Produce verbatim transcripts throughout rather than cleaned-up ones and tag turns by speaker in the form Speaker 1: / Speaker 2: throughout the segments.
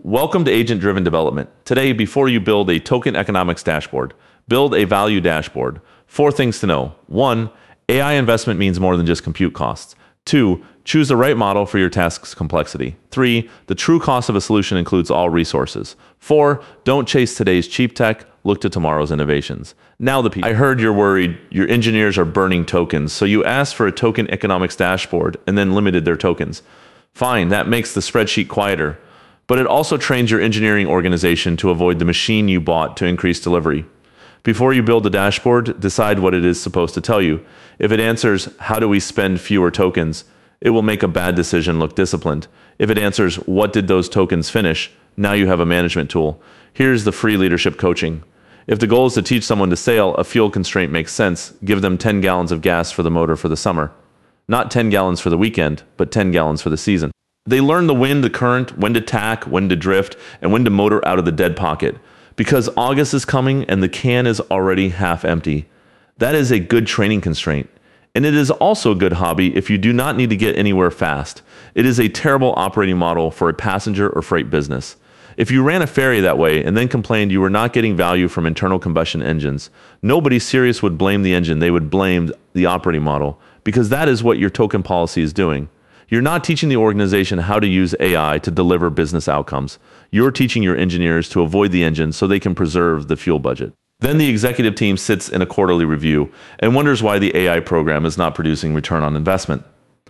Speaker 1: Welcome to Agent-Driven Development. Today, before you build a token economics dashboard, build a value dashboard. Four things to know. One, A I investment means more than just compute costs. Two, choose the right model for your task's complexity. Three, the true cost of a solution includes all resources. Four, don't chase today's cheap tech, look to tomorrow's innovations. Now the people. I heard you're worried your engineers are burning tokens, so you asked for a token economics dashboard and then limited their tokens. Fine, that makes the spreadsheet quieter, but it also trains your engineering organization to avoid the machine you bought to increase delivery. Before you build a dashboard, decide what it is supposed to tell you. If it answers, how do we spend fewer tokens, it will make a bad decision look disciplined. If it answers, what did those tokens finish, now you have a management tool. Here's the free leadership coaching. If the goal is to teach someone to sail, a fuel constraint makes sense. Give them ten gallons of gas for the motor for the summer. Not ten gallons for the weekend, but ten gallons for the season. They learn the wind, the current, when to tack, when to drift, and when to motor out of the dead pocket. Because August is coming and the can is already half empty. That is a good training constraint. And it is also a good hobby if you do not need to get anywhere fast. It is a terrible operating model for a passenger or freight business. If you ran a ferry that way and then complained you were not getting value from internal combustion engines, nobody serious would blame the engine, they would blame the operating model, because that is what your token policy is doing. You're not teaching the organization how to use A I to deliver business outcomes. You're teaching your engineers to avoid the engine so they can preserve the fuel budget. Then the executive team sits in a quarterly review and wonders why the A I program is not producing return on investment.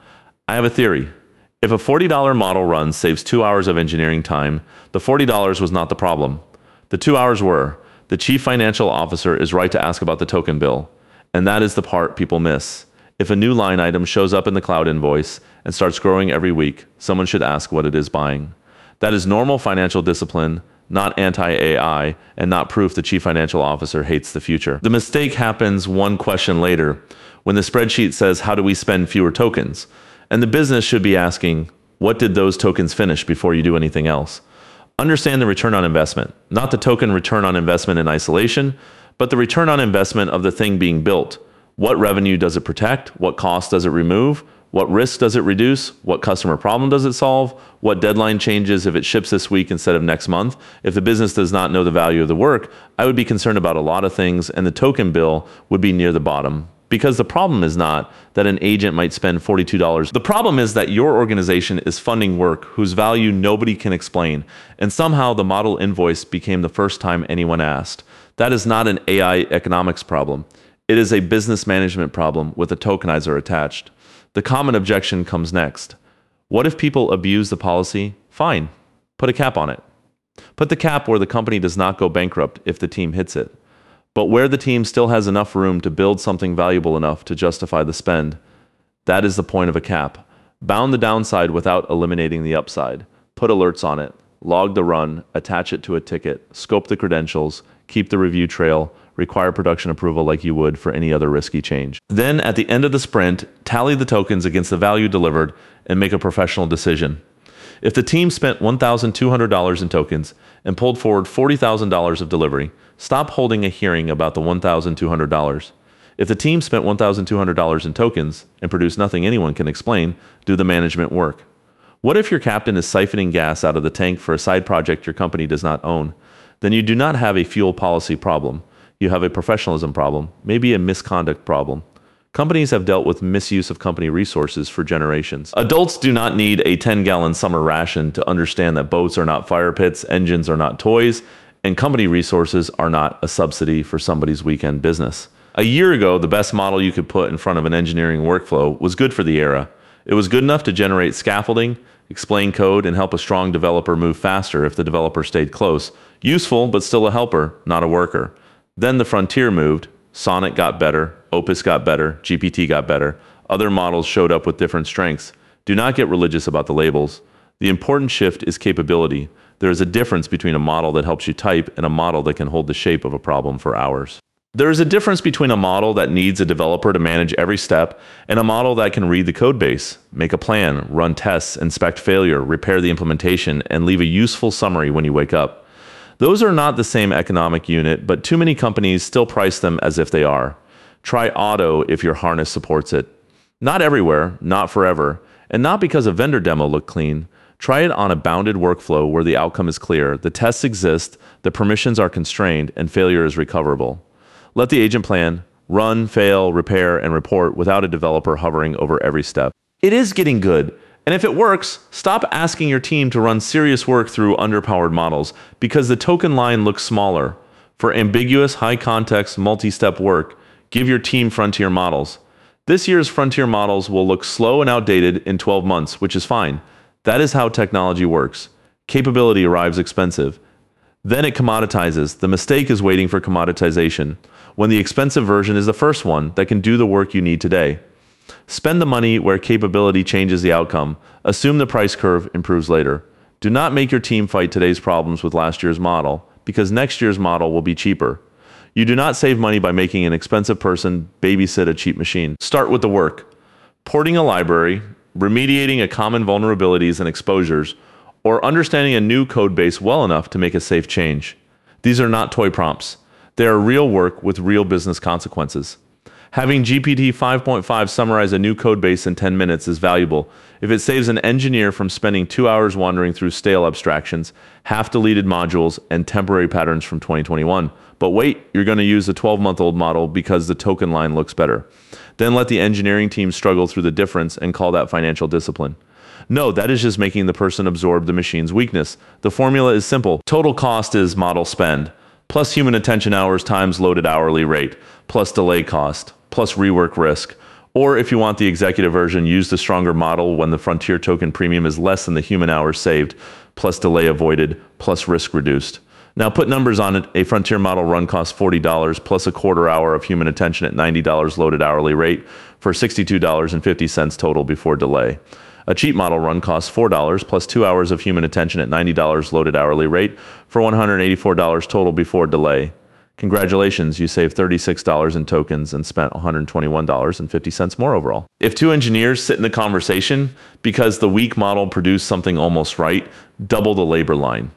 Speaker 1: I have a theory. If a forty dollar model run saves two hours of engineering time, the forty dollars was not the problem. The two hours were. The chief financial officer is right to ask about the token bill, and that is the part people miss. If a new line item shows up in the cloud invoice and starts growing every week, someone should ask what it is buying. That is normal financial discipline, not anti-A I, and not proof the chief financial officer hates the future. The mistake happens one question later, when the spreadsheet says, how do we spend fewer tokens? And the business should be asking, what did those tokens finish before you do anything else? Understand the return on investment, not the token return on investment in isolation, but the return on investment of the thing being built. What revenue does it protect? What cost does it remove? What risk does it reduce? What customer problem does it solve? What deadline changes if it ships this week instead of next month? If the business does not know the value of the work, I would be concerned about a lot of things, and the token bill would be near the bottom. Because the problem is not that an agent might spend forty-two dollars. The problem is that your organization is funding work whose value nobody can explain, and somehow the model invoice became the first time anyone asked. That is not an A I economics problem. It is a business management problem with a tokenizer attached. The common objection comes next. What if people abuse the policy? Fine. Put a cap on it. Put the cap where the company does not go bankrupt if the team hits it. But where the team still has enough room to build something valuable enough to justify the spend. That is the point of a cap. Bound the downside without eliminating the upside. Put alerts on it. Log the run. Attach it to a ticket. Scope the credentials. Keep the review trail. Require production approval like you would for any other risky change. Then, at the end of the sprint, tally the tokens against the value delivered and make a professional decision. If the team spent one thousand two hundred dollars in tokens and pulled forward forty thousand dollars of delivery, stop holding a hearing about the one thousand two hundred dollars. If the team spent one thousand two hundred dollars in tokens and produced nothing anyone can explain, do the management work. What if your captain is siphoning gas out of the tank for a side project your company does not own? Then you do not have a fuel policy problem. You have a professionalism problem, maybe a misconduct problem. Companies have dealt with misuse of company resources for generations. Adults do not need a ten gallon summer ration to understand that boats are not fire pits, engines are not toys, and company resources are not a subsidy for somebody's weekend business. A year ago, the best model you could put in front of an engineering workflow was good for the era. It was good enough to generate scaffolding, explain code, and help a strong developer move faster if the developer stayed close. Useful, but still a helper, not a worker. Then the frontier moved, Sonnet got better, Opus got better, G P T got better, other models showed up with different strengths. Do not get religious about the labels. The important shift is capability. There is a difference between a model that helps you type and a model that can hold the shape of a problem for hours. There is a difference between a model that needs a developer to manage every step and a model that can read the code base, make a plan, run tests, inspect failure, repair the implementation, and leave a useful summary when you wake up. Those are not the same economic unit, but too many companies still price them as if they are. Try Auto if your harness supports it. Not everywhere, not forever, and not because a vendor demo looked clean, Try it on a bounded workflow where the outcome is clear, the tests exist, the permissions are constrained, and failure is recoverable. Let the agent plan, run, fail, repair, and report without a developer hovering over every step. It is getting good. And if it works, stop asking your team to run serious work through underpowered models because the token line looks smaller. For ambiguous, high-context, multi-step work, give your team frontier models. This year's frontier models will look slow and outdated in twelve months, which is fine. That is how technology works. Capability arrives expensive. Then it commoditizes. The mistake is waiting for commoditization, when the expensive version is the first one that can do the work you need today. Spend the money where capability changes the outcome. Assume the price curve improves later. Do not make your team fight today's problems with last year's model, because next year's model will be cheaper. You do not save money by making an expensive person babysit a cheap machine. Start with the work. Porting a library, remediating a common vulnerabilities and exposures, or understanding a new code base well enough to make a safe change. These are not toy prompts. They are real work with real business consequences. Having G P T five point five summarize a new code base in ten minutes is valuable if it saves an engineer from spending two hours wandering through stale abstractions, half-deleted modules, and temporary patterns from twenty twenty-one. But wait, you're going to use a twelve-month-old model because the token line looks better. Then let the engineering team struggle through the difference and call that financial discipline. No, that is just making the person absorb the machine's weakness. The formula is simple. Total cost is model spend, plus human attention hours times loaded hourly rate, plus delay cost, plus rework risk. Or if you want the executive version, use the stronger model when the frontier token premium is less than the human hours saved, plus delay avoided, plus risk reduced. Now put numbers on it. A frontier model run costs forty dollars plus a quarter hour of human attention at ninety dollars loaded hourly rate for sixty-two dollars and fifty cents total before delay. A cheap model run costs four dollars plus two hours of human attention at ninety dollars loaded hourly rate for one hundred eighty-four dollars total before delay. Congratulations, you saved thirty-six dollars in tokens and spent one hundred twenty-one dollars and fifty cents more overall. If two engineers sit in the conversation because the weak model produced something almost right, double the labor line.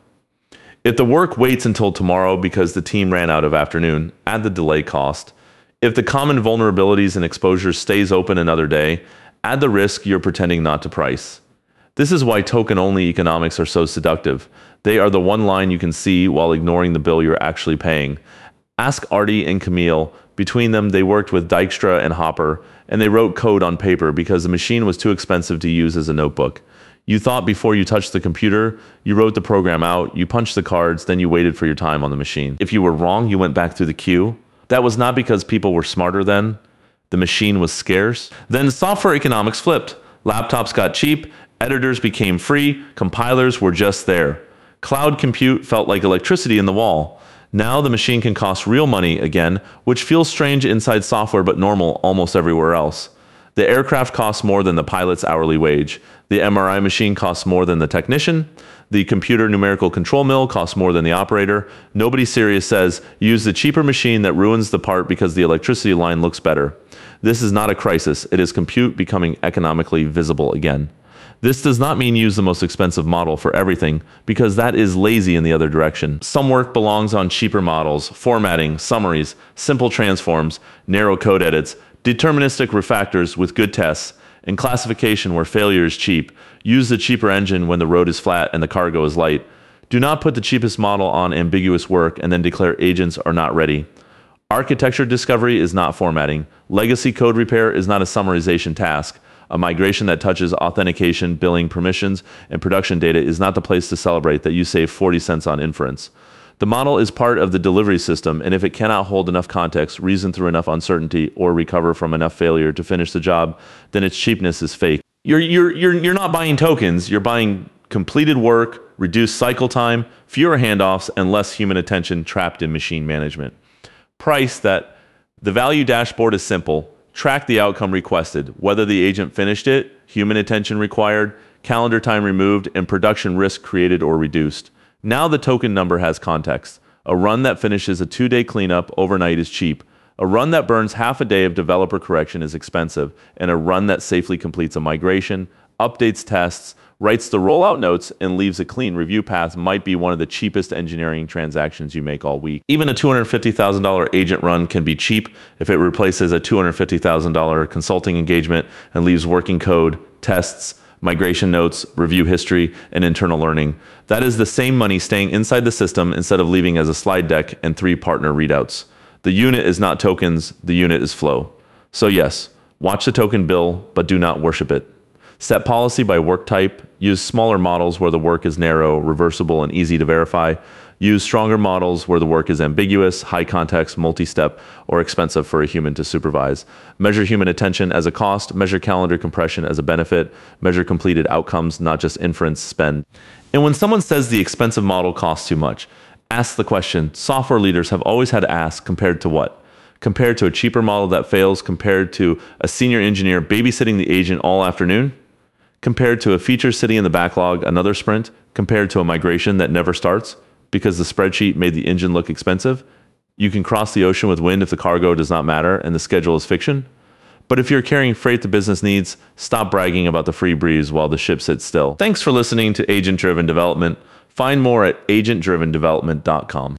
Speaker 1: If the work waits until tomorrow because the team ran out of afternoon, add the delay cost. If the common vulnerabilities and exposures stays open another day, add the risk you're pretending not to price. This is why token-only economics are so seductive. They are the one line you can see while ignoring the bill you're actually paying. Ask Artie and Camille. Between them, they worked with Dijkstra and Hopper, and they wrote code on paper because the machine was too expensive to use as a notebook. You thought before you touched the computer, you wrote the program out, you punched the cards, then you waited for your time on the machine. If you were wrong, you went back through the queue. That was not because people were smarter then. The machine was scarce. Then software economics flipped. Laptops got cheap, editors became free, compilers were just there. Cloud compute felt like electricity in the wall. Now the machine can cost real money again, which feels strange inside software but normal almost everywhere else. The aircraft costs more than the pilot's hourly wage. The M R I machine costs more than the technician. The computer numerical control mill costs more than the operator. Nobody serious says, use the cheaper machine that ruins the part because the electricity line looks better. This is not a crisis. It is compute becoming economically visible again. This does not mean use the most expensive model for everything, because that is lazy in the other direction. Some work belongs on cheaper models, formatting, summaries, simple transforms, narrow code edits, deterministic refactors with good tests, and classification where failure is cheap. Use the cheaper engine when the road is flat and the cargo is light. Do not put the cheapest model on ambiguous work and then declare agents are not ready. Architecture discovery is not formatting. Legacy code repair is not a summarization task. A migration that touches authentication, billing, permissions, and production data is not the place to celebrate that you save forty cents on inference. The model is part of the delivery system, and if it cannot hold enough context, reason through enough uncertainty, or recover from enough failure to finish the job, then its cheapness is fake. You're, you're, you're, you're not buying tokens, you're buying completed work, reduced cycle time, fewer handoffs, and less human attention trapped in machine management. Price that the value dashboard is simple. Track the outcome requested, whether the agent finished it, human attention required, calendar time removed, and production risk created or reduced. Now the token number has context. A run that finishes a two-day cleanup overnight is cheap. A run that burns half a day of developer correction is expensive. And a run that safely completes a migration, updates tests, writes the rollout notes, and leaves a clean review path might be one of the cheapest engineering transactions you make all week. Even a two hundred fifty thousand dollar agent run can be cheap if it replaces a two hundred fifty thousand dollar consulting engagement and leaves working code, tests, migration notes, review history, and internal learning. That is the same money staying inside the system instead of leaving as a slide deck and three partner readouts. The unit is not tokens, the unit is flow. So yes, watch the token bill, but do not worship it. Set policy by work type. Use smaller models where the work is narrow, reversible, and easy to verify. Use stronger models where the work is ambiguous, high context, multi-step, or expensive for a human to supervise. Measure human attention as a cost. Measure calendar compression as a benefit. Measure completed outcomes, not just inference spend. And when someone says the expensive model costs too much, ask the question software leaders have always had to ask, compared to what? Compared to a cheaper model that fails, compared to a senior engineer babysitting the agent all afternoon, compared to a feature sitting in the backlog another sprint, compared to a migration that never starts because the spreadsheet made the engine look expensive. You can cross the ocean with wind if the cargo does not matter and the schedule is fiction. But if you're carrying freight the business needs, stop bragging about the free breeze while the ship sits still. Thanks for listening to Agent Driven Development. Find more at agent driven development dot com.